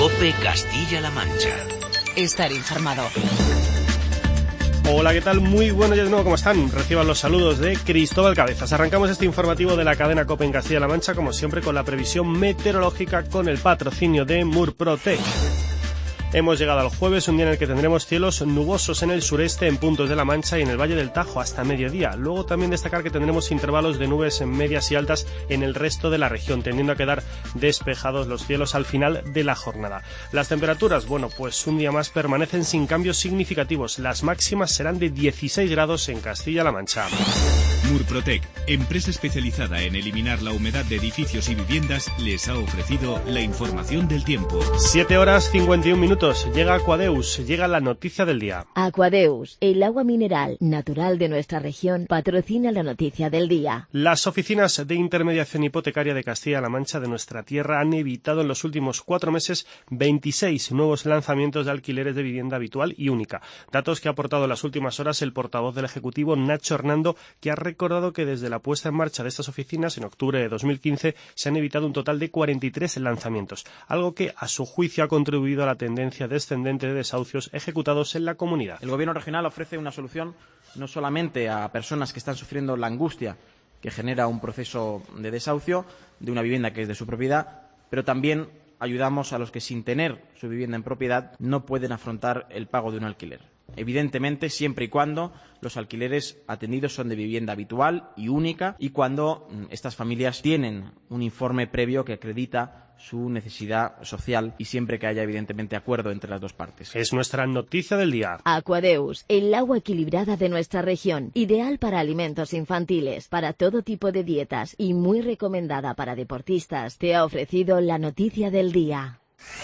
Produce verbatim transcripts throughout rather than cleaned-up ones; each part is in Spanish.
COPE Castilla-La Mancha. Estar informado. Hola, ¿qué tal? Muy buenos días de nuevo, ¿cómo están? Reciban los saludos de Cristóbal Cabezas. Arrancamos este informativo de la cadena COPE en Castilla-La Mancha, como siempre, con la previsión meteorológica con el patrocinio de Murprotec. Hemos llegado al jueves, un día en el que tendremos cielos nubosos en el sureste, en puntos de La Mancha y en el Valle del Tajo hasta mediodía. Luego también destacar que tendremos intervalos de nubes en medias y altas en el resto de la región, tendiendo a quedar despejados los cielos al final de la jornada. Las temperaturas, bueno, pues un día más permanecen sin cambios significativos. Las máximas serán de dieciséis grados en Castilla-La Mancha. Murprotec, empresa especializada en eliminar la humedad de edificios y viviendas, les ha ofrecido la información del tiempo. siete horas cincuenta y un minutos. Llega Aquadeus, llega la noticia del día. Aquadeus, el agua mineral natural de nuestra región, patrocina la noticia del día. Las oficinas de intermediación hipotecaria de Castilla-La Mancha de nuestra tierra han evitado en los últimos cuatro meses veintiséis nuevos lanzamientos de alquileres de vivienda habitual y única. Datos que ha aportado en las últimas horas el portavoz del Ejecutivo, Nacho Hernando, que ha recordado que desde la puesta en marcha de estas oficinas en octubre de dos mil quince se han evitado un total de cuarenta y tres lanzamientos, algo que a su juicio ha contribuido a la tendencia descendente de desahucios ejecutados en la comunidad. El Gobierno regional ofrece una solución no solamente a personas que están sufriendo la angustia que genera un proceso de desahucio de una vivienda que es de su propiedad, pero también ayudamos a los que sin tener su vivienda en propiedad no pueden afrontar el pago de un alquiler. Evidentemente, siempre y cuando los alquileres atendidos son de vivienda habitual y única y cuando estas familias tienen un informe previo que acredita su necesidad social y siempre que haya, evidentemente, acuerdo entre las dos partes. Es nuestra noticia del día. Aquadeus, el agua equilibrada de nuestra región, ideal para alimentos infantiles, para todo tipo de dietas y muy recomendada para deportistas, te ha ofrecido la noticia del día.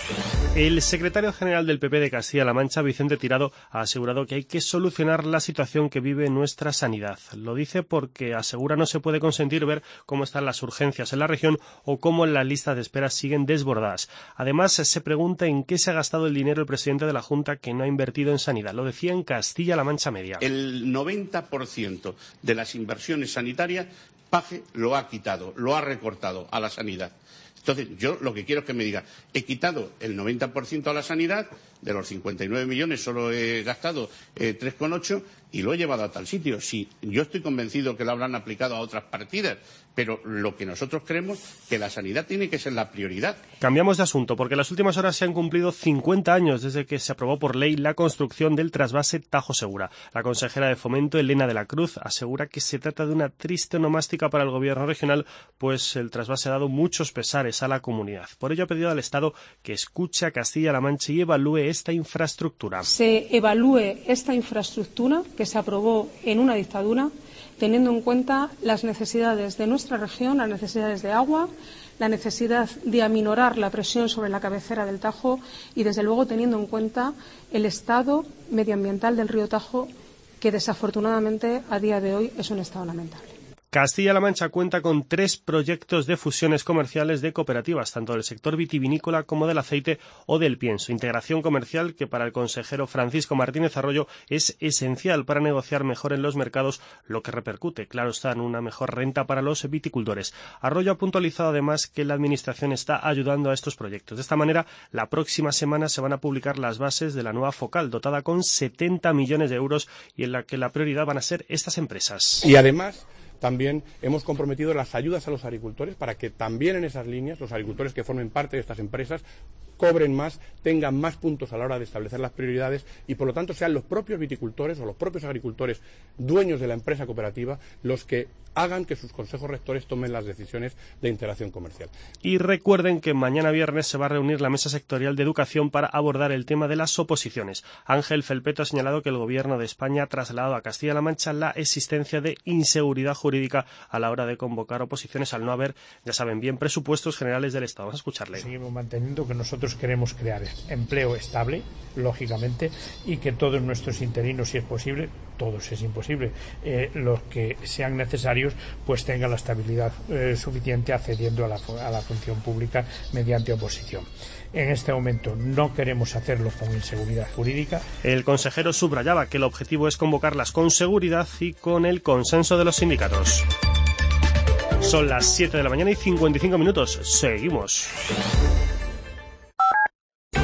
El secretario general del P P de Castilla-La Mancha, Vicente Tirado, ha asegurado que hay que solucionar la situación que vive nuestra sanidad. Lo dice porque asegura no se puede consentir ver cómo están las urgencias en la región o cómo las listas de espera siguen desbordadas. Además, se pregunta en qué se ha gastado el dinero el presidente de la Junta que no ha invertido en sanidad. Lo decía en Castilla-La Mancha Media. El noventa por ciento de las inversiones sanitarias, Paje lo ha quitado, lo ha recortado a la sanidad. Entonces, yo lo que quiero es que me diga, he quitado el noventa por ciento a la sanidad, de los cincuenta y nueve millones solo he gastado eh, tres coma ocho y lo he llevado a tal sitio. Sí, yo estoy convencido que lo habrán aplicado a otras partidas, pero lo que nosotros creemos que la sanidad tiene que ser la prioridad. Cambiamos de asunto, porque en las últimas horas se han cumplido cincuenta años desde que se aprobó por ley la construcción del trasvase Tajo Segura. La consejera de Fomento, Elena de la Cruz, asegura que se trata de una triste onomástica para el gobierno regional, pues el trasvase ha dado muchos pesares a la comunidad. Por ello ha pedido al Estado que escuche a Castilla-La Mancha y evalúe esta infraestructura. Se evalúe esta infraestructura que se aprobó en una dictadura, teniendo en cuenta las necesidades de nuestra región, las necesidades de agua, la necesidad de aminorar la presión sobre la cabecera del Tajo y, desde luego, teniendo en cuenta el estado medioambiental del río Tajo, que desafortunadamente a día de hoy es un estado lamentable. Castilla-La Mancha cuenta con tres proyectos de fusiones comerciales de cooperativas, tanto del sector vitivinícola como del aceite o del pienso. Integración comercial que para el consejero Francisco Martínez Arroyo es esencial para negociar mejor en los mercados, lo que repercute, claro está, en una mejor renta para los viticultores. Arroyo ha puntualizado además que la Administración está ayudando a estos proyectos. De esta manera, la próxima semana se van a publicar las bases de la nueva Focal, dotada con setenta millones de euros y en la que la prioridad van a ser estas empresas. Y además, también hemos comprometido las ayudas a los agricultores para que también en esas líneas los agricultores que formen parte de estas empresas cobren más, tengan más puntos a la hora de establecer las prioridades y, por lo tanto, sean los propios viticultores o los propios agricultores dueños de la empresa cooperativa los que hagan que sus consejos rectores tomen las decisiones de integración comercial. Y recuerden que mañana viernes se va a reunir la Mesa Sectorial de Educación para abordar el tema de las oposiciones. Ángel Felpeto ha señalado que el Gobierno de España ha trasladado a Castilla-La Mancha la existencia de inseguridad jurídica a la hora de convocar oposiciones al no haber, ya saben bien, presupuestos generales del Estado. Vamos a escucharle. Seguimos manteniendo que nosotros queremos crear empleo estable, lógicamente, y que todos nuestros interinos, si es posible, todos es imposible, eh, los que sean necesarios, pues tengan la estabilidad eh, suficiente accediendo a la, a la función pública mediante oposición. En este momento no queremos hacerlo con inseguridad jurídica. El consejero subrayaba que el objetivo es convocarlas con seguridad y con el consenso de los sindicatos. Son las siete de la mañana y cincuenta y cinco minutos. Seguimos.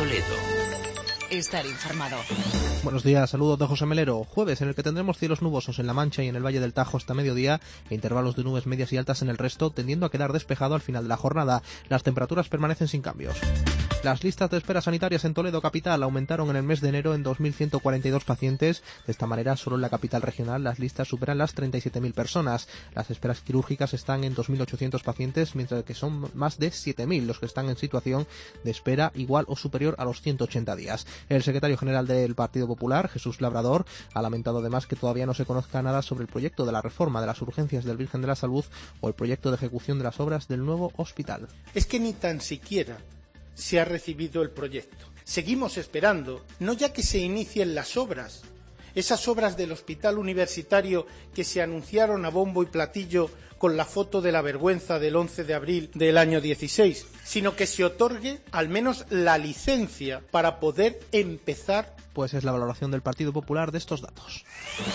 Toledo. Estar informado. Buenos días, saludos de José Melero. Jueves en el que tendremos cielos nubosos en La Mancha y en el Valle del Tajo hasta mediodía e intervalos de nubes medias y altas en el resto, tendiendo a quedar despejado al final de la jornada. Las temperaturas permanecen sin cambios. Las listas de espera sanitarias en Toledo capital aumentaron en el mes de enero en dos mil ciento cuarenta y dos pacientes. De esta manera, solo en la capital regional las listas superan las treinta y siete mil personas. Las esperas quirúrgicas están en dos mil ochocientos pacientes, mientras que son más de siete mil los que están en situación de espera igual o superior a los ciento ochenta días. El secretario general del Partido Popular, Jesús Labrador, ha lamentado además que todavía no se conozca nada sobre el proyecto de la reforma de las urgencias del Virgen de la Salud o el proyecto de ejecución de las obras del nuevo hospital. Es que ni tan siquiera se ha recibido el proyecto. Seguimos esperando, no ya que se inicien las obras, esas obras del hospital universitario que se anunciaron a bombo y platillo con la foto de la vergüenza del once de abril del año dieciséis, sino que se otorgue al menos la licencia para poder empezar. Pues es la valoración del Partido Popular de estos datos.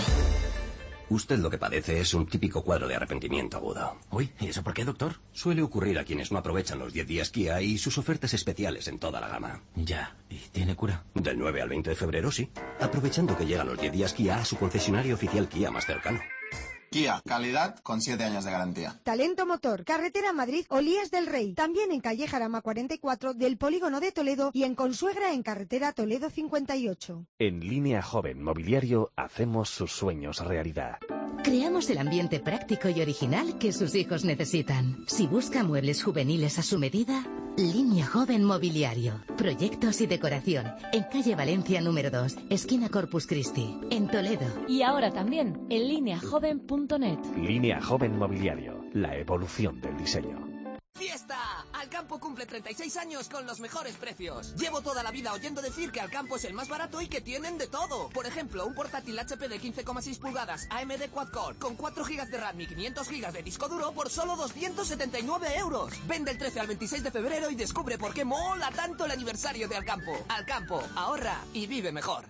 Usted lo que padece es un típico cuadro de arrepentimiento agudo. Uy, ¿y eso por qué, doctor? Suele ocurrir a quienes no aprovechan los diez días Kia y sus ofertas especiales en toda la gama. Ya, ¿y tiene cura? Del nueve al veinte de febrero, sí. Aprovechando que llegan los diez días Kia a su concesionario oficial Kia más cercano. Kia, calidad con siete años de garantía. Talento Motor, Carretera Madrid, Olías del Rey. También en calle Jarama cuarenta y cuatro del Polígono de Toledo y en Consuegra en carretera Toledo cincuenta y ocho. En Línea Joven Mobiliario hacemos sus sueños realidad. Creamos el ambiente práctico y original que sus hijos necesitan. Si busca muebles juveniles a su medida, Línea Joven Mobiliario. Proyectos y decoración. En calle Valencia número dos, esquina Corpus Christi, en Toledo. Y ahora también en línea joven punto net. Línea Joven Mobiliario. La evolución del diseño. ¡Fiesta! Alcampo cumple treinta y seis años con los mejores precios. Llevo toda la vida oyendo decir que Alcampo es el más barato y que tienen de todo. Por ejemplo, un portátil H P de quince coma seis pulgadas A M D Quad-Core con cuatro gigas de RAM y quinientos gigas de disco duro por solo doscientos setenta y nueve euros. Vende el trece al veintiséis de febrero y descubre por qué mola tanto el aniversario de Alcampo. Alcampo, ahorra y vive mejor.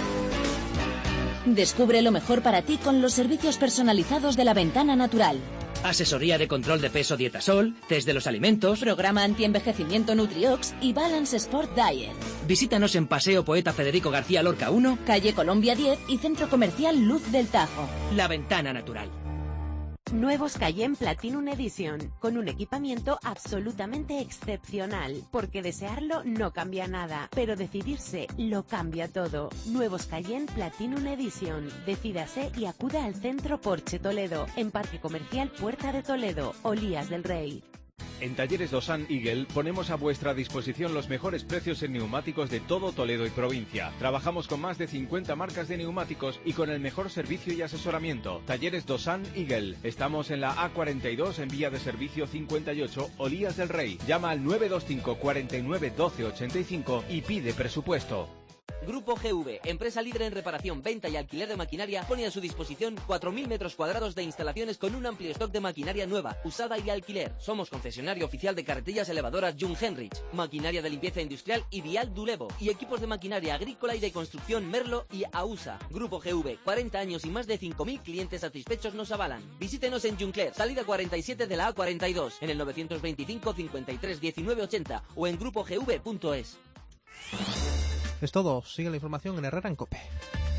Descubre lo mejor para ti con los servicios personalizados de La Ventana Natural. Asesoría de control de peso Dietasol, test de los alimentos, programa antienvejecimiento Nutriox y Balance Sport Diet. Visítanos en Paseo Poeta Federico García Lorca uno, calle Colombia diez y Centro Comercial Luz del Tajo. La Ventana Natural. Nuevos Cayenne Platinum Edition, con un equipamiento absolutamente excepcional, porque desearlo no cambia nada, pero decidirse lo cambia todo. Nuevos Cayenne Platinum Edition, decídase y acuda al Centro Porsche Toledo, en Parque Comercial Puerta de Toledo, Olías del Rey. En Talleres Dosan Eagle ponemos a vuestra disposición los mejores precios en neumáticos de todo Toledo y provincia. Trabajamos con más de cincuenta marcas de neumáticos y con el mejor servicio y asesoramiento. Talleres Dosan Eagle. Estamos en la A cuarenta y dos en vía de servicio cincuenta y ocho, Olías del Rey. Llama al nueve dos cinco, cuarenta y nueve, doce ochenta y cinco y pide presupuesto. Grupo G V, empresa líder en reparación, venta y alquiler de maquinaria, pone a su disposición cuatro mil metros cuadrados de instalaciones con un amplio stock de maquinaria nueva, usada y alquiler. Somos concesionario oficial de carretillas elevadoras Jung Henrich, maquinaria de limpieza industrial Ideal Dulevo y equipos de maquinaria agrícola y de construcción Merlo y Ausa. Grupo G V, cuarenta años y más de cinco mil clientes satisfechos nos avalan. Visítenos en Juncler, salida cuarenta y siete de la A cuarenta y dos, en el novecientos veinticinco, cincuenta y tres, diecinueve ochenta o en grupo g v punto es. Es todo. Sigue la información en Herrera en COPE.